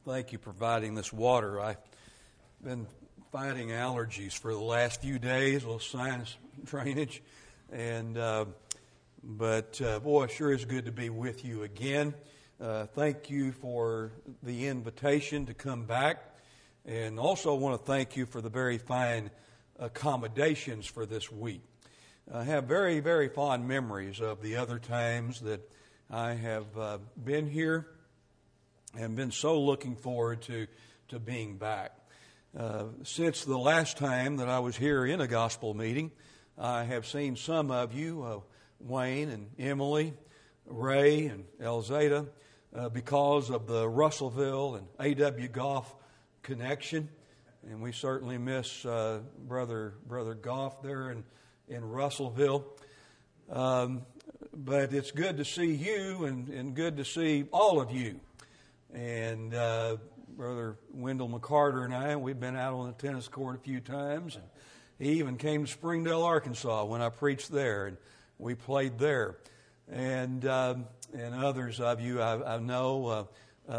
Thank you for providing this water. I've been fighting allergies for the last few days, a little sinus drainage, but boy, it sure is good to be with you again. Thank you for the invitation to come back, and also want to thank you for the very fine accommodations for this week. I have very, very fond memories of the other times that I have been here and been so looking forward to being back. Since the last time that I was here in a gospel meeting, I have seen some of you, Wayne and Emily, Ray and Elzada, because of the Russellville and A.W. Goff connection. And we certainly miss Brother Goff there in Russellville. But it's good to see you and good to see all of you. And Brother Wendell McCarter and I, we've been out on the tennis court a few times. And he even came to Springdale, Arkansas when I preached there, and we played there. And others of you I know,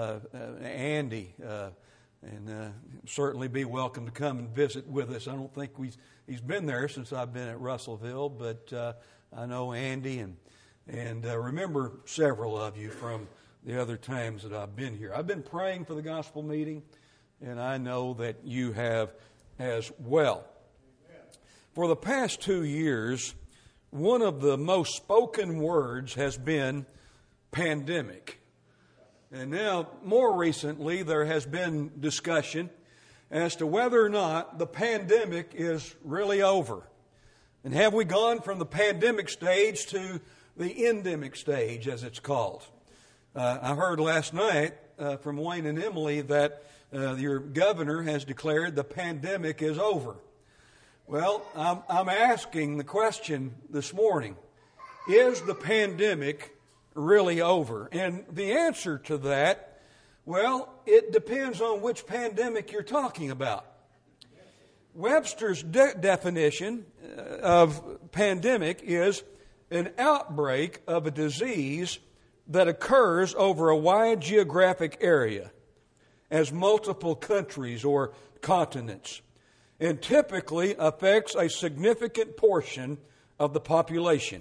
Andy, and certainly be welcome to come and visit with us. I don't think he's been there since I've been at Russellville, but I know Andy and remember several of you from the other times that I've been here. I've been praying for the gospel meeting, and I know that you have as well. For the past 2 years, one of the most spoken words has been pandemic. And now, more recently, there has been discussion as to whether or not the pandemic is really over. And have we gone from the pandemic stage to the endemic stage, as it's called? I heard last night from Wayne and Emily that your governor has declared the pandemic is over. Well, I'm asking the question this morning, is the pandemic really over? And the answer to that, well, it depends on which pandemic you're talking about. Webster's definition of pandemic is an outbreak of a disease that occurs over a wide geographic area as multiple countries or continents and typically affects a significant portion of the population.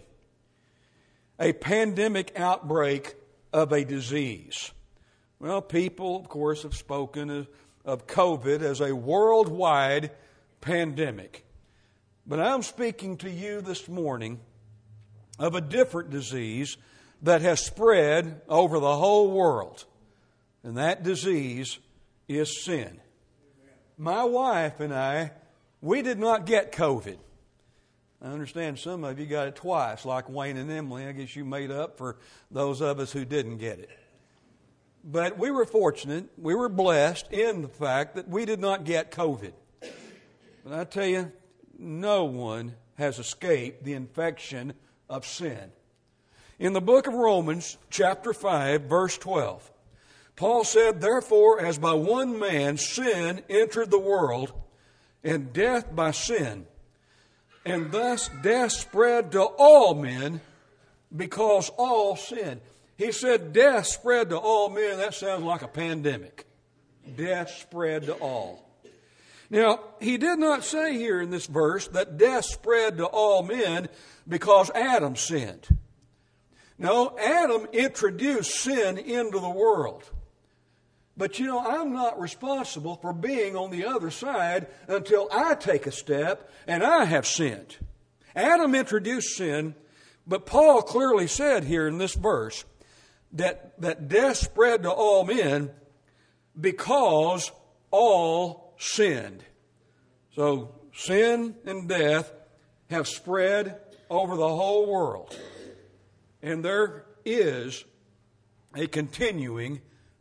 A pandemic outbreak of a disease. Well, people, of course, have spoken of COVID as a worldwide pandemic. But I'm speaking to you this morning of a different disease that has spread over the whole world. And that disease is sin. My wife and I, we did not get COVID. I understand some of you got it twice, like Wayne and Emily. I guess you made up for those of us who didn't get it. But we were fortunate, we were blessed in the fact that we did not get COVID. But I tell you, no one has escaped the infection of sin. In the book of Romans, chapter 5, verse 12, Paul said, "Therefore, as by one man sin entered the world, and death by sin, and thus death spread to all men, because all sinned." He said death spread to all men. That sounds like a pandemic. Death spread to all. Now, he did not say here in this verse that death spread to all men because Adam sinned. No, Adam introduced sin into the world. But you know, I'm not responsible for being on the other side until I take a step and I have sinned. Adam introduced sin, but Paul clearly said here in this verse that death spread to all men because all sinned. So sin and death have spread over the whole world. And there is a continuing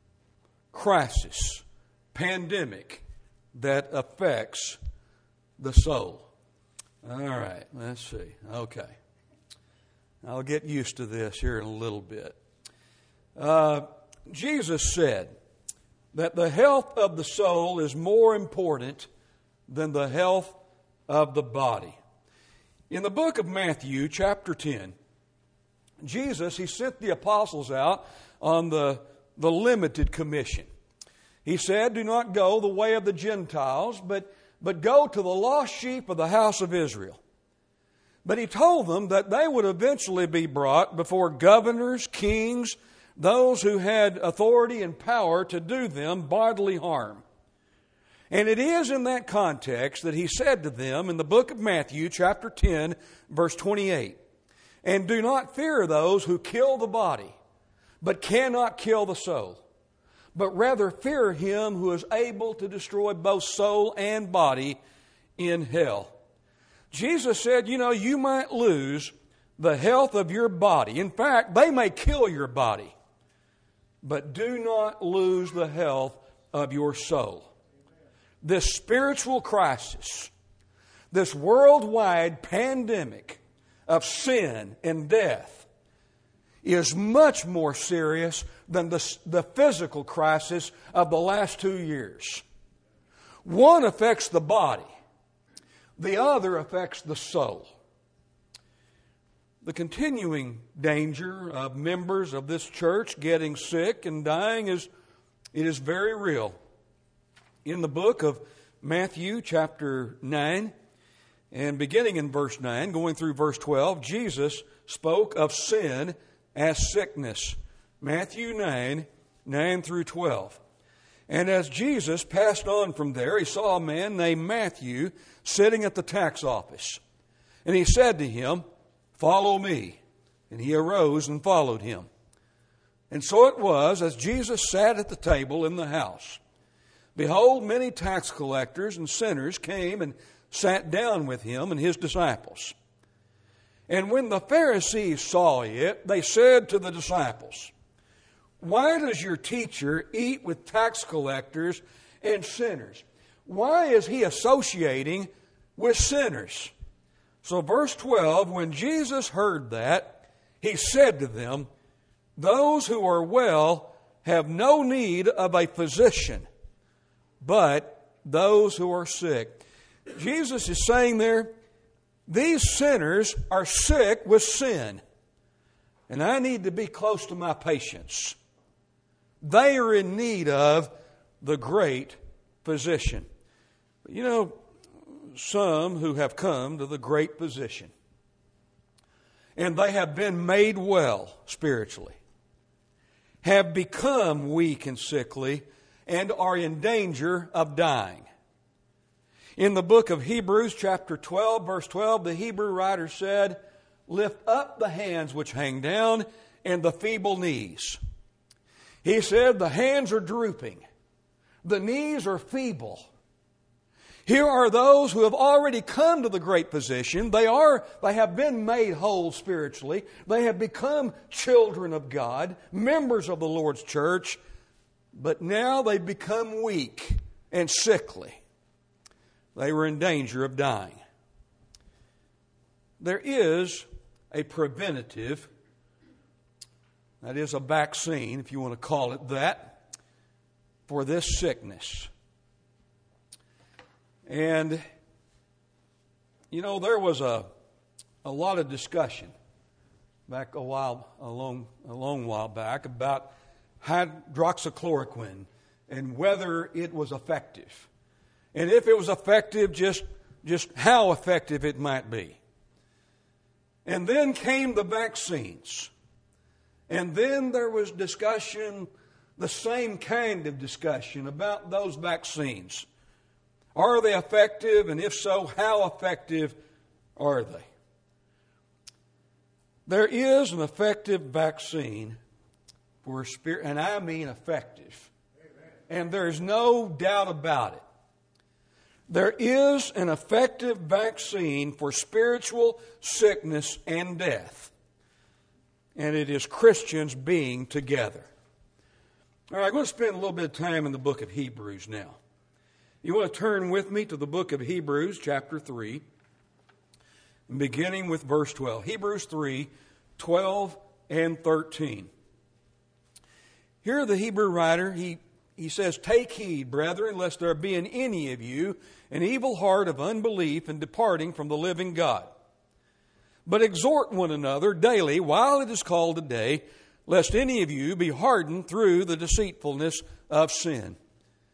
crisis, pandemic that affects the soul. All right, let's see. Okay. I'll get used to this here in a little bit. Jesus said that the health of the soul is more important than the health of the body. In the book of Matthew, chapter 10, Jesus, he sent the apostles out on the limited commission. He said, do not go the way of the Gentiles, but go to the lost sheep of the house of Israel. But he told them that they would eventually be brought before governors, kings, those who had authority and power to do them bodily harm. And it is in that context that he said to them in the book of Matthew, chapter 10, verse 28, and do not fear those who kill the body, but cannot kill the soul, but rather fear him who is able to destroy both soul and body in hell. Jesus said, you might lose the health of your body. In fact, they may kill your body, but do not lose the health of your soul. This spiritual crisis, this worldwide pandemic of sin and death is much more serious than the physical crisis of the last 2 years. One affects the body. The other affects the soul. The continuing danger of members of this church getting sick and dying is very real. In the book of Matthew chapter 9, and beginning in verse 9, going through verse 12, Jesus spoke of sin as sickness. Matthew 9, 9 through 12. And as Jesus passed on from there, he saw a man named Matthew sitting at the tax office. And he said to him, follow me. And he arose and followed him. And so it was, as Jesus sat at the table in the house, behold, many tax collectors and sinners came and sat down with him and his disciples. And when the Pharisees saw it, they said to the disciples, why does your teacher eat with tax collectors and sinners? Why is he associating with sinners? So verse 12, when Jesus heard that, he said to them, those who are well have no need of a physician, but those who are sick. Jesus is saying there, these sinners are sick with sin, and I need to be close to my patients. They are in need of the great physician. But some who have come to the great physician, and they have been made well spiritually, have become weak and sickly, and are in danger of dying. In the book of Hebrews, chapter 12, verse 12, the Hebrew writer said, lift up the hands which hang down and the feeble knees. He said the hands are drooping. The knees are feeble. Here are those who have already come to the great physician. They have been made whole spiritually. They have become children of God, members of the Lord's church, but now they've become weak and sickly. They were in danger of dying. There is a preventative, that is a vaccine, if you want to call it that, for this sickness. And, there was a lot of discussion back a long while back about hydroxychloroquine and whether it was effective. And if it was effective, just how effective it might be. And then came the vaccines. And then there was discussion, the same kind of discussion about those vaccines. Are they effective? And if so, how effective are they? There is an effective vaccine for spirit, and I mean effective. Amen. And there's no doubt about it. There is an effective vaccine for spiritual sickness and death. And it is Christians being together. All right, I'm going to spend a little bit of time in the book of Hebrews now. You want to turn with me to the book of Hebrews, chapter 3, beginning with verse 12. Hebrews 3, 12 and 13. Here the Hebrew writer, he says, take heed, brethren, lest there be in any of you an evil heart of unbelief and departing from the living God. But exhort one another daily while it is called today, lest any of you be hardened through the deceitfulness of sin.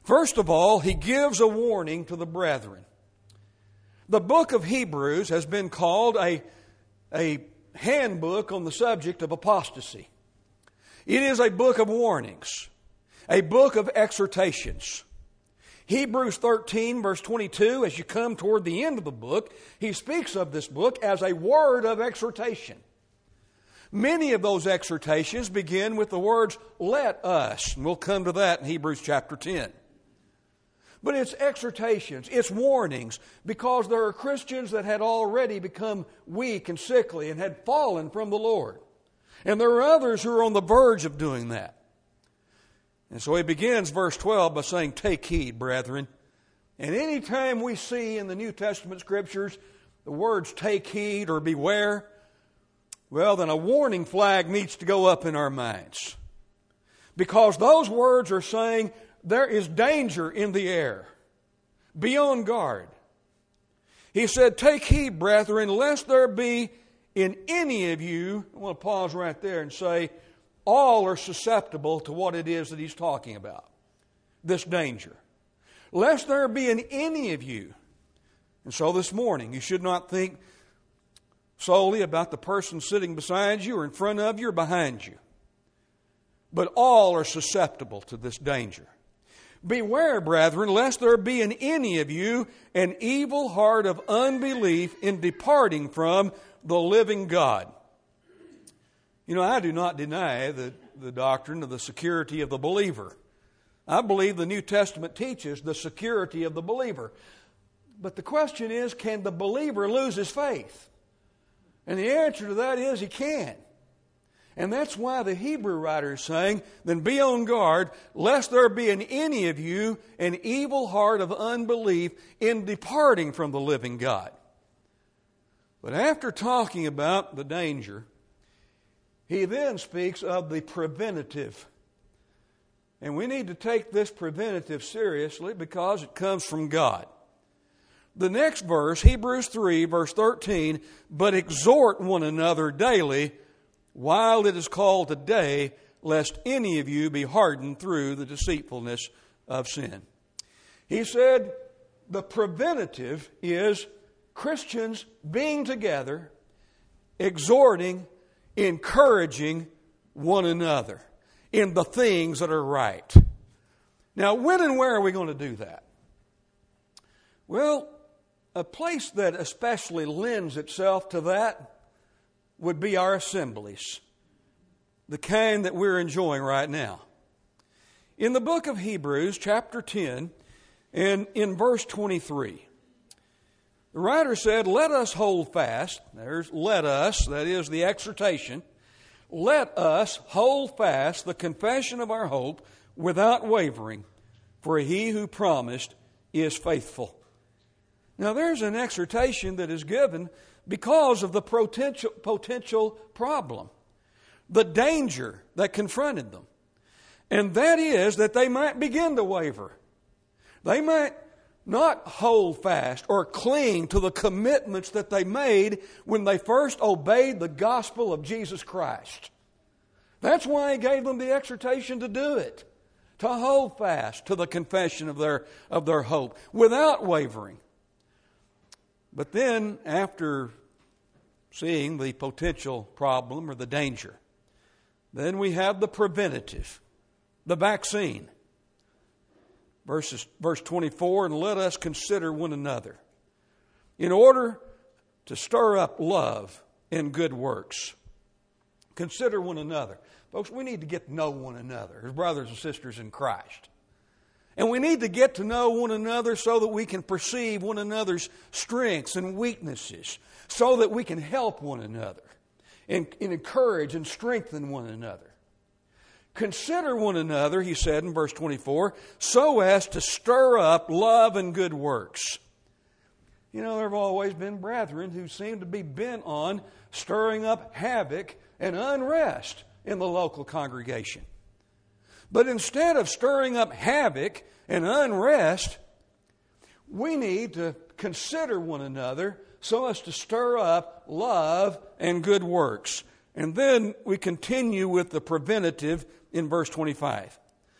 First of all, he gives a warning to the brethren. The book of Hebrews has been called a handbook on the subject of apostasy. It is a book of warnings, a book of exhortations. Hebrews 13, verse 22, as you come toward the end of the book, he speaks of this book as a word of exhortation. Many of those exhortations begin with the words, let us. And we'll come to that in Hebrews chapter 10. But it's exhortations, it's warnings, because there are Christians that had already become weak and sickly and had fallen from the Lord. And there are others who are on the verge of doing that. And so he begins verse 12 by saying, take heed, brethren. And any time we see in the New Testament Scriptures the words take heed or beware, well, then a warning flag needs to go up in our minds. Because those words are saying there is danger in the air. Be on guard. He said, take heed, brethren, lest there be in any of you, I want to pause right there and say, all are susceptible to what it is that he's talking about, this danger. Lest there be in any of you. And so this morning, you should not think solely about the person sitting beside you or in front of you or behind you. But all are susceptible to this danger. Beware, brethren, lest there be in any of you an evil heart of unbelief in departing from the living God. You know, I do not deny the doctrine of the security of the believer. I believe the New Testament teaches the security of the believer. But the question is, can the believer lose his faith? And the answer to that is he can. And that's why the Hebrew writer is saying, then be on guard, lest there be in any of you an evil heart of unbelief in departing from the living God. But after talking about the danger, he then speaks of the preventative. And we need to take this preventative seriously because it comes from God. The next verse, Hebrews 3, verse 13, but exhort one another daily while it is called today, lest any of you be hardened through the deceitfulness of sin. He said the preventative is Christians being together, exhorting, encouraging one another in the things that are right. Now, when and where are we going to do that? Well, a place that especially lends itself to that would be our assemblies, the kind that we're enjoying right now. In the book of Hebrews, chapter 10, and in verse 23, the writer said, let us hold fast. There's let us, that is the exhortation. Let us hold fast the confession of our hope without wavering, for he who promised is faithful. Now there's an exhortation that is given because of the potential problem, the danger that confronted them. And that is that they might begin to waver. They might not hold fast or cling to the commitments that they made when they first obeyed the gospel of Jesus Christ. That's why he gave them the exhortation to do it, to hold fast to the confession of their hope without wavering. But then, after seeing the potential problem or the danger, then we have the preventative, the vaccine. Verse 24, and let us consider one another in order to stir up love and good works. Consider one another. Folks, we need to get to know one another as brothers and sisters in Christ. And we need to get to know one another so that we can perceive one another's strengths and weaknesses, so that we can help one another and encourage and strengthen one another. Consider one another, he said in verse 24, so as to stir up love and good works. You know, there have always been brethren who seem to be bent on stirring up havoc and unrest in the local congregation. But instead of stirring up havoc and unrest, we need to consider one another so as to stir up love and good works. And then we continue with the preventative in verse 25.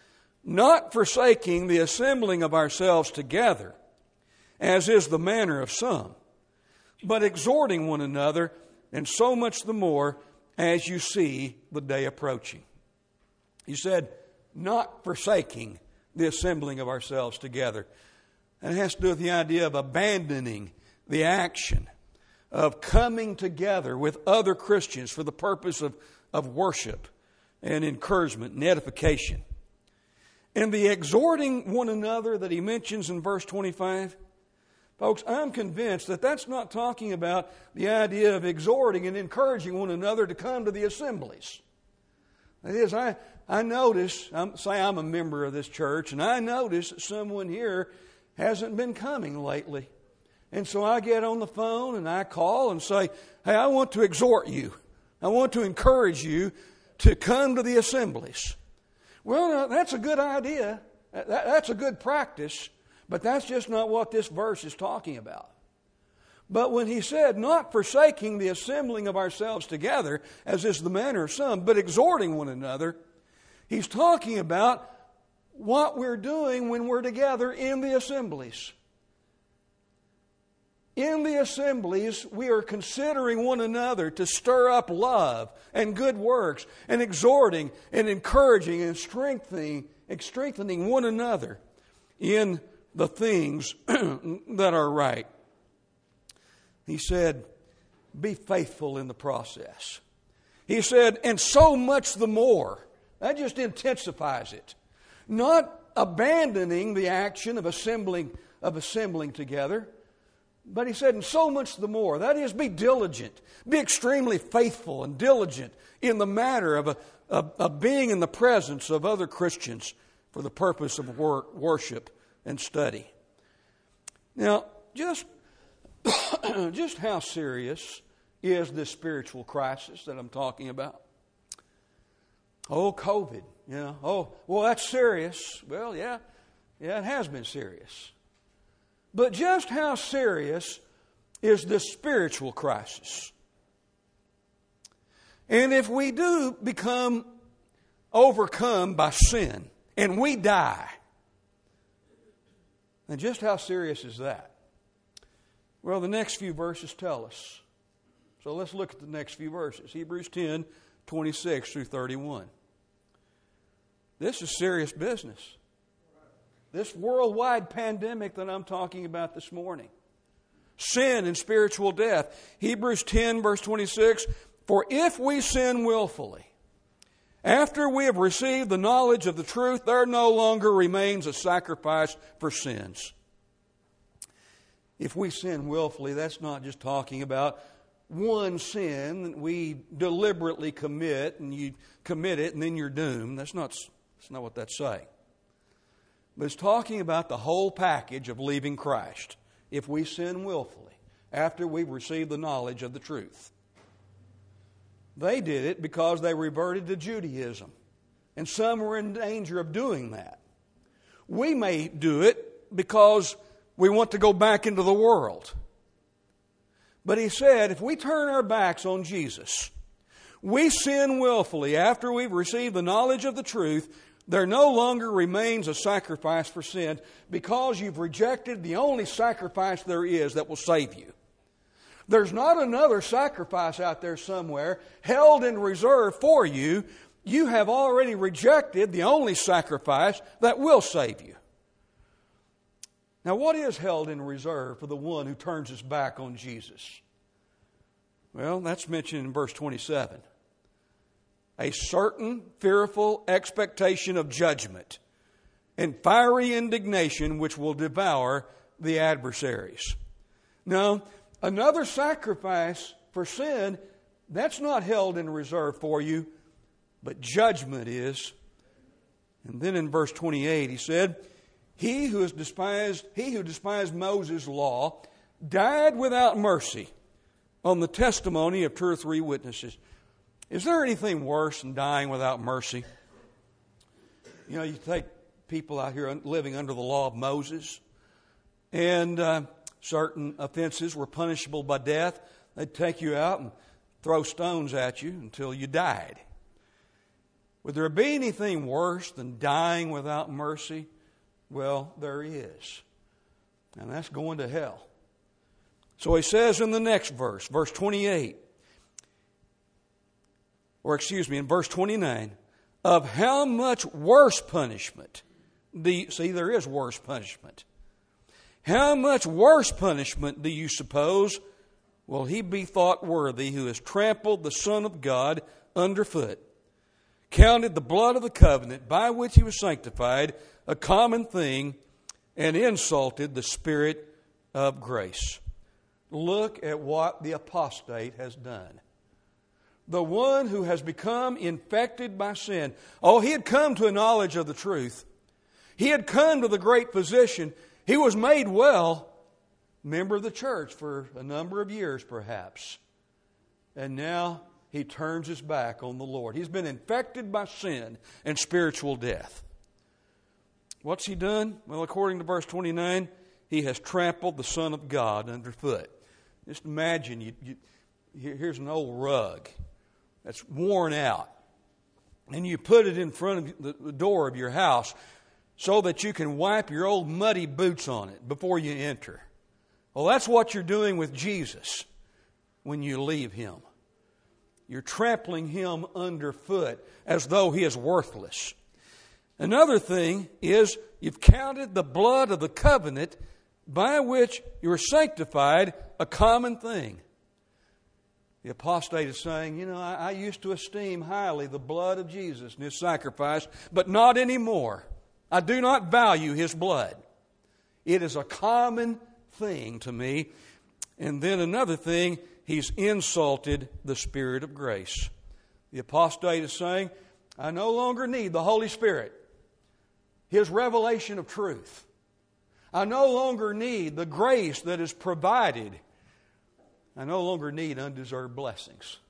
not forsaking the assembling of ourselves together, as is the manner of some, but exhorting one another, and so much the more as you see the day approaching. He said, not forsaking the assembling of ourselves together. And it has to do with the idea of abandoning the action of coming together with other Christians for the purpose of worship and encouragement and edification. And the exhorting one another that he mentions in verse 25, folks, I'm convinced that that's not talking about the idea of exhorting and encouraging one another to come to the assemblies. That is, I notice, say I'm a member of this church, and I notice that someone here hasn't been coming lately. And so I get on the phone and I call and say, hey, I want to exhort you. I want to encourage you to come to the assemblies. Well, that's a good idea. That's a good practice. But that's just not what this verse is talking about. But when he said, not forsaking the assembling of ourselves together, as is the manner of some, but exhorting one another, he's talking about what we're doing when we're together in the assemblies. In the assemblies, we are considering one another to stir up love and good works, and exhorting and encouraging and strengthening one another in the things that are right. He said, be faithful in the process. He said, and so much the more. That just intensifies it. Not abandoning the action of assembling together, but he said, and so much the more. That is, be diligent. Be extremely faithful and diligent in the matter of being in the presence of other Christians for the purpose of worship and study. Now, just how serious is this spiritual crisis that I'm talking about? Oh, COVID. Oh, well, that's serious. Well, yeah, it has been serious. But just how serious is this spiritual crisis? And if we do become overcome by sin and we die, then just how serious is that? Well, the next few verses tell us. So let's look at the next few verses. Hebrews 10, 26 through 31. This is serious business. This worldwide pandemic that I'm talking about this morning. Sin and spiritual death. Hebrews 10, verse 26. For if we sin willfully, after we have received the knowledge of the truth, there no longer remains a sacrifice for sins. If we sin willfully, that's not just talking about one sin that we deliberately commit, and you commit it and then you're doomed. That's not what that's saying. But it's talking about the whole package of leaving Christ if we sin willfully after we've received the knowledge of the truth. They did it because they reverted to Judaism, and some were in danger of doing that. We may do it because we want to go back into the world. But he said, if we turn our backs on Jesus, we sin willfully after we've received the knowledge of the truth, there no longer remains a sacrifice for sin because you've rejected the only sacrifice there is that will save you. There's not another sacrifice out there somewhere held in reserve for you. You have already rejected the only sacrifice that will save you. Now, what is held in reserve for the one who turns his back on Jesus? Well, that's mentioned in verse 27. A certain fearful expectation of judgment and fiery indignation which will devour the adversaries. Now, another sacrifice for sin, that's not held in reserve for you, but judgment is. And then in verse 28 he said, He who despised Moses' law died without mercy on the testimony of 2 or 3 witnesses. Is there anything worse than dying without mercy? You take people out here living under the law of Moses, and certain offenses were punishable by death. They'd take you out and throw stones at you until you died. Would there be anything worse than dying without mercy? Well, there is. And that's going to hell. So he says in the next verse, verse 28, in verse 29, of how much worse punishment. See, there is worse punishment. How much worse punishment do you suppose will he be thought worthy who has trampled the Son of God underfoot, counted the blood of the covenant by which he was sanctified a common thing, and insulted the Spirit of grace? Look at what the apostate has done. The one who has become infected by sin. Oh, he had come to a knowledge of the truth. He had come to the great physician. He was made well, member of the church for a number of years perhaps. And now he turns his back on the Lord. He's been infected by sin and spiritual death. What's he done? Well, according to verse 29, he has trampled the Son of God underfoot. Just imagine, here's an old rug that's worn out, and you put it in front of the door of your house so that you can wipe your old muddy boots on it before you enter. Well, that's what you're doing with Jesus when you leave Him. You're trampling Him underfoot as though He is worthless. Another thing is you've counted the blood of the covenant by which you were sanctified a common thing. The apostate is saying, I used to esteem highly the blood of Jesus and His sacrifice, but not anymore. I do not value His blood. It is a common thing to me. And then another thing, he's insulted the Spirit of grace. The apostate is saying, I no longer need the Holy Spirit, His revelation of truth. I no longer need the grace that is provided. I no longer need undeserved blessings.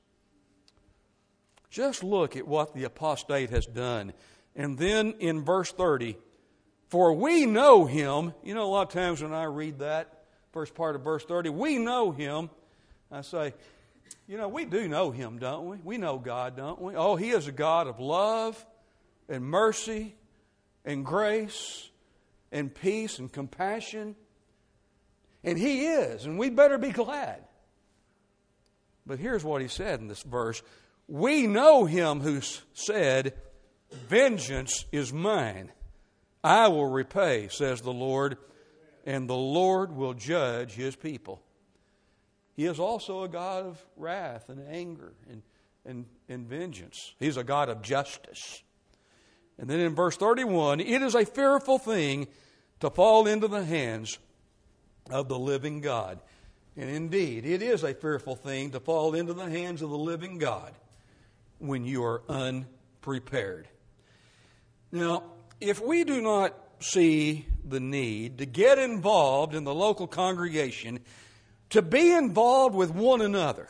Just look at what the apostate has done. And then in verse 30, for we know Him. A lot of times when I read that, first part of verse 30, we know Him. I say, we do know Him, don't we? We know God, don't we? Oh, He is a God of love and mercy and grace and peace and compassion. And He is, and we better be glad. But here's what he said in this verse. We know Him who said, vengeance is mine. I will repay, says the Lord, and the Lord will judge His people. He is also a God of wrath and anger and vengeance. He's a God of justice. And then in verse 31, it is a fearful thing to fall into the hands of the living God. And indeed, it is a fearful thing to fall into the hands of the living God when you are unprepared. Now, if we do not see the need to get involved in the local congregation, to be involved with one another,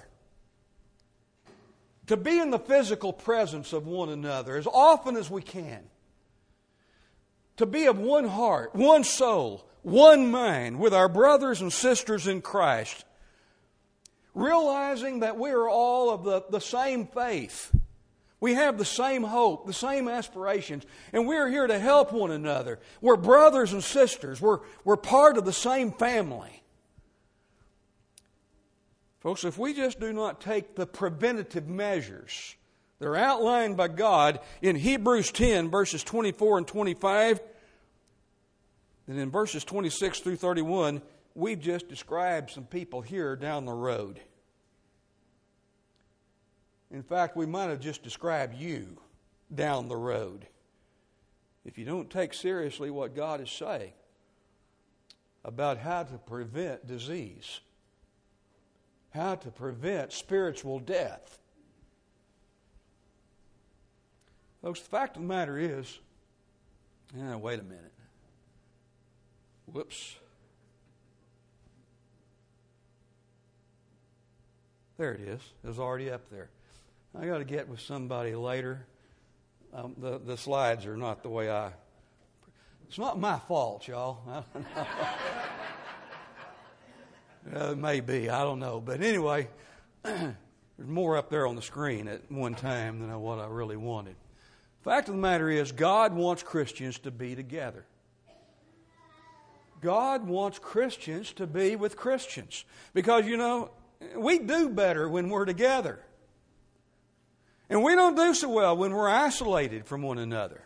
to be in the physical presence of one another as often as we can, to be of one heart, one soul, one mind with our brothers and sisters in Christ, realizing that we are all of the same faith. We have the same hope, the same aspirations, and we're here to help one another. We're brothers and sisters. We're part of the same family. Folks, if we just do not take the preventative measures that are outlined by God in Hebrews 10, verses 24 and 25, and in verses 26 through 31, we've just described some people here down the road. In fact, we might have just described you down the road. If you don't take seriously what God is saying about how to prevent disease, how to prevent spiritual death. Folks, the fact of the matter is, wait a minute. Whoops. There it is. It was already up there. I got to get with somebody later. The slides are not the way I... It's not my fault, y'all. It may be. I don't know. But anyway, there's more up there on the screen at one time than what I really wanted. Fact of the matter is, God wants Christians to be together. God wants Christians to be with Christians. Because, we do better when we're together. And we don't do so well when we're isolated from one another.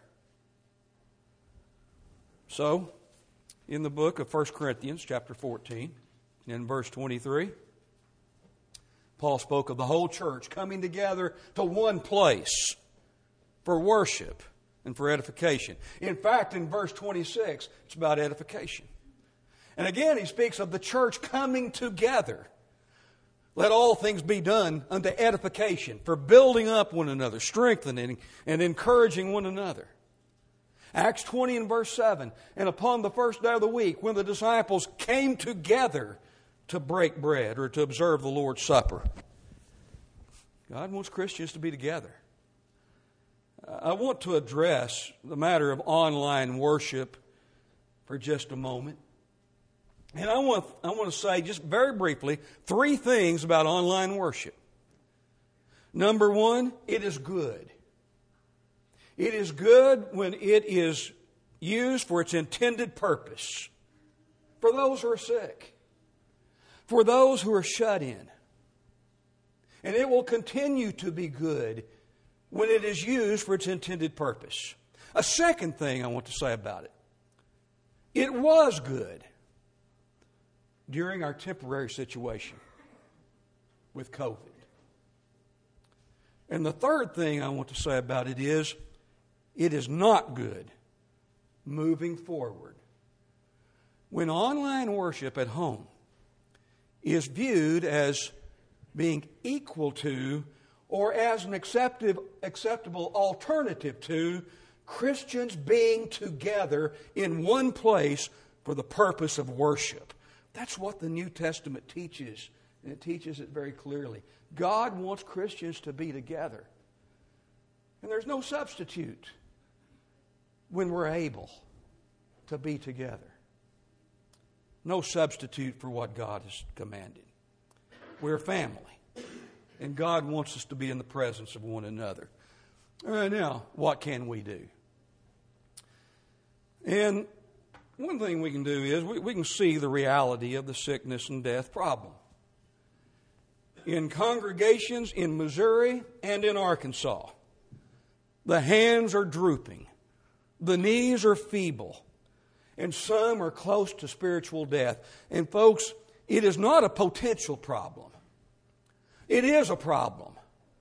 So, in the book of 1 Corinthians, chapter 14, in verse 23, Paul spoke of the whole church coming together to one place for worship and for edification. In fact, in verse 26, it's about edification. And again, he speaks of the church coming together. Let all things be done unto edification, for building up one another, strengthening and encouraging one another. Acts 20 and verse 7, and upon the first day of the week, when the disciples came together to break bread or to observe the Lord's Supper. God wants Christians to be together. I want to address the matter of online worship for just a moment. And I want to say just very briefly 3 things about online worship. Number 1, it is good. It is good when it is used for its intended purpose. For those who are sick. For those who are shut in. And it will continue to be good when it is used for its intended purpose. A second thing I want to say about it. It was good during our temporary situation with COVID. And the third thing I want to say about it is not good moving forward. When online worship at home is viewed as being equal to or as an acceptable alternative to Christians being together in one place for the purpose of worship. That's what the New Testament teaches, and it teaches it very clearly. God wants Christians to be together. And there's no substitute when we're able to be together. No substitute for what God has commanded. We're family. And God wants us to be in the presence of one another. All right, now, what can we do? And one thing we can do is we can see the reality of the sickness and death problem. In congregations in Missouri and in Arkansas, the hands are drooping, the knees are feeble, and some are close to spiritual death. And folks, it is not a potential problem. It is a problem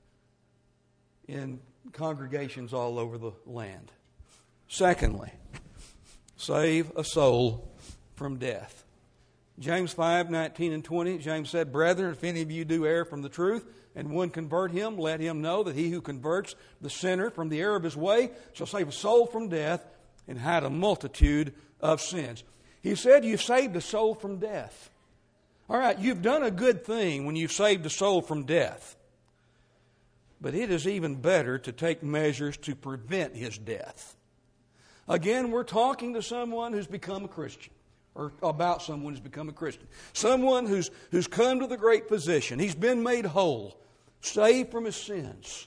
in congregations all over the land. Secondly, save a soul from death. James 5:19 and 20, James said, Brethren, if any of you do err from the truth, and one convert him, let him know that he who converts the sinner from the error of his way shall save a soul from death and hide a multitude of sins. He said, you've saved a soul from death. All right, you've done a good thing when you've saved a soul from death. But it is even better to take measures to prevent his death. Again, we're talking to someone who's become a Christian, or about someone who's become a Christian. Someone who's come to the great physician. He's been made whole, saved from his sins.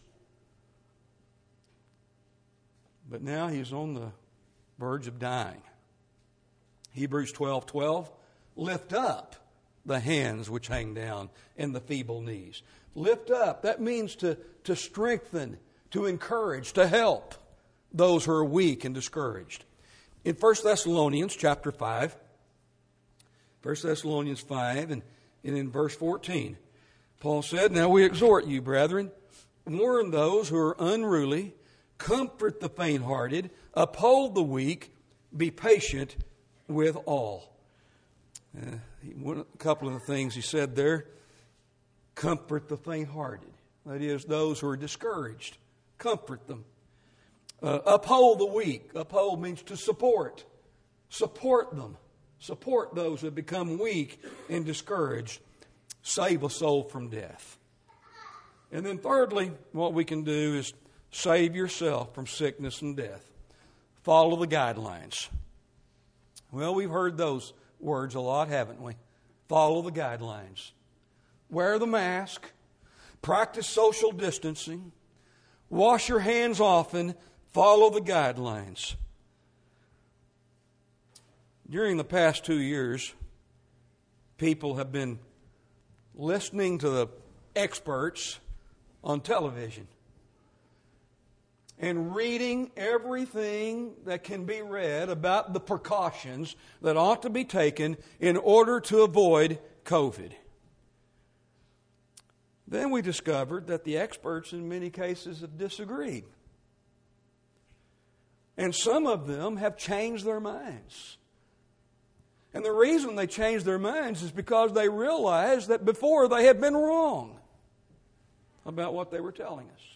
But now he's on the verge of dying. Hebrews 12:12, lift up the hands which hang down and the feeble knees. Lift up, that means to strengthen, to encourage, to help those who are weak and discouraged. In 1 Thessalonians chapter 5, 1 Thessalonians 5 and in verse 14, Paul said, Now we exhort you, brethren, warn those who are unruly, comfort the faint-hearted, uphold the weak, be patient with all. A couple of the things he said there, comfort the faint-hearted. That is, those who are discouraged. Comfort them. Uphold the weak. Uphold means to support. Support them. Support those who have become weak and discouraged. Save a soul from death. And then thirdly, what we can do is save yourself from sickness and death. Follow the guidelines. Well, we've heard those words a lot, haven't we? Follow the guidelines. Wear the mask. Practice social distancing. Wash your hands often. Follow the guidelines. During the past 2 years, people have been listening to the experts on television and reading everything that can be read about the precautions that ought to be taken in order to avoid COVID. Then we discovered that the experts in many cases have disagreed. And some of them have changed their minds. And the reason they changed their minds is because they realized that before they had been wrong about what they were telling us.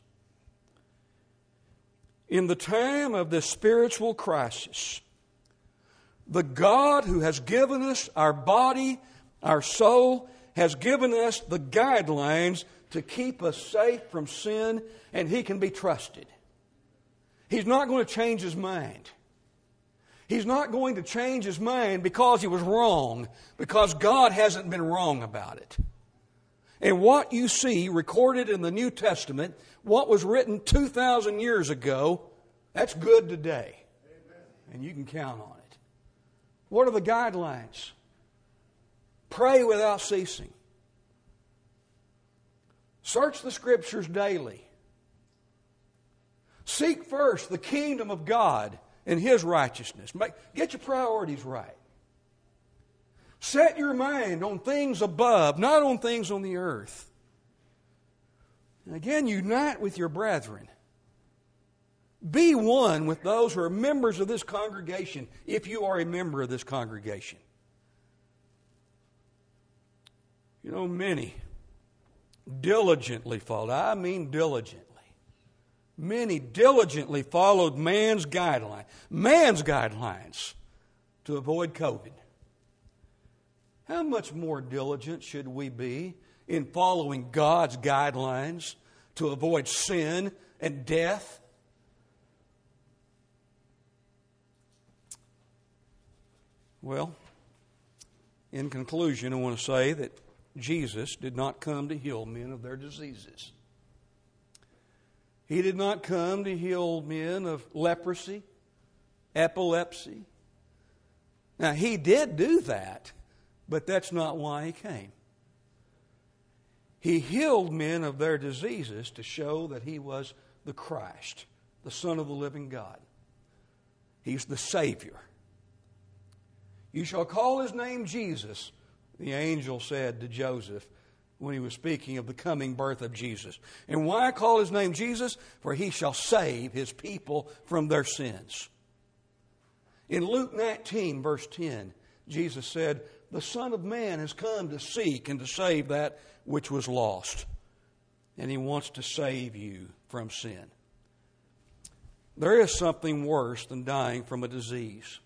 In the time of this spiritual crisis, the God who has given us our body, our soul, has given us the guidelines to keep us safe from sin, and He can be trusted. He's not going to change His mind. He's not going to change His mind because He was wrong, because God hasn't been wrong about it. And what you see recorded in the New Testament, what was written 2,000 years ago, that's good today. Amen. And you can count on it. What are the guidelines? Pray without ceasing. Search the Scriptures daily. Seek first the kingdom of God and His righteousness. Get your priorities right. Set your mind on things above, not on things on the earth. And again, unite with your brethren. Be one with those who are members of this congregation, if you are a member of this congregation. You know, many diligently followed. I mean diligently. Many diligently followed man's guidelines to avoid COVID. How much more diligent should we be in following God's guidelines to avoid sin and death? Well, in conclusion, I want to say that Jesus did not come to heal men of their diseases. He did not come to heal men of leprosy, epilepsy. Now, He did do that, but that's not why He came. He healed men of their diseases to show that He was the Christ, the Son of the living God. He's the Savior. You shall call His name Jesus, the angel said to Joseph when he was speaking of the coming birth of Jesus. And why call His name Jesus? For He shall save His people from their sins. In Luke 19, verse 10, Jesus said, the Son of Man has come to seek and to save that which was lost. And He wants to save you from sin. There is something worse than dying from a disease.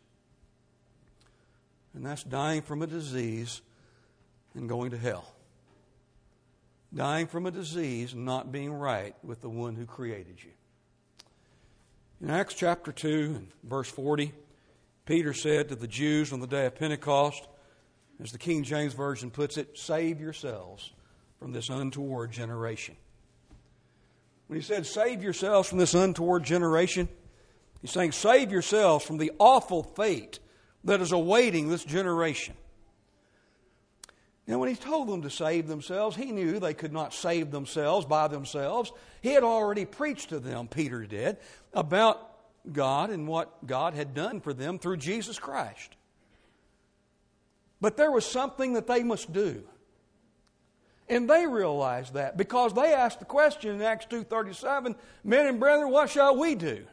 And that's dying from a disease and going to hell. Dying from a disease and not being right with the one who created you. In Acts chapter 2 and verse 40, Peter said to the Jews on the day of Pentecost, as the King James Version puts it, save yourselves from this untoward generation. When he said save yourselves from this untoward generation, he's saying save yourselves from the awful fate that is awaiting this generation. Now, when he told them to save themselves, he knew they could not save themselves by themselves. He had already preached to them, Peter did, about God and what God had done for them through Jesus Christ. But there was something that they must do. And they realized that because they asked the question in Acts 2:37, men and brethren, what shall we do?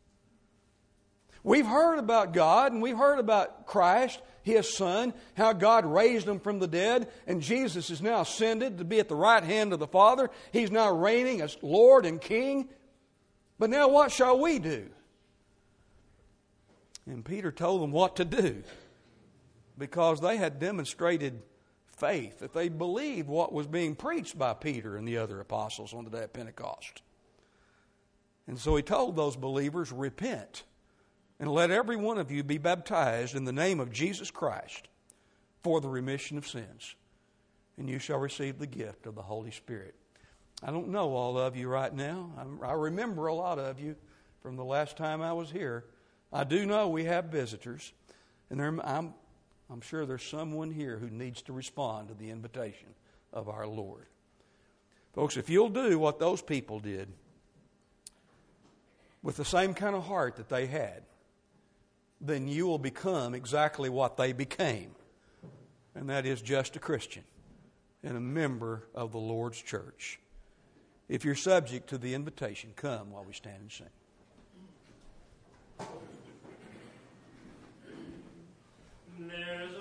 We've heard about God and we've heard about Christ, His Son, how God raised Him from the dead, and Jesus is now ascended to be at the right hand of the Father. He's now reigning as Lord and King. But now what shall we do? And Peter told them what to do because they had demonstrated faith, that they believed what was being preached by Peter and the other apostles on the day of Pentecost. And so he told those believers, repent and let every one of you be baptized in the name of Jesus Christ for the remission of sins, and you shall receive the gift of the Holy Spirit. I don't know all of you right now. I remember a lot of you from the last time I was here. I do know we have visitors, and I'm sure there's someone here who needs to respond to the invitation of our Lord. Folks, if you'll do what those people did with the same kind of heart that they had, then you will become exactly what they became, and that is just a Christian and a member of the Lord's church. If you're subject to the invitation, come while we stand and sing. There's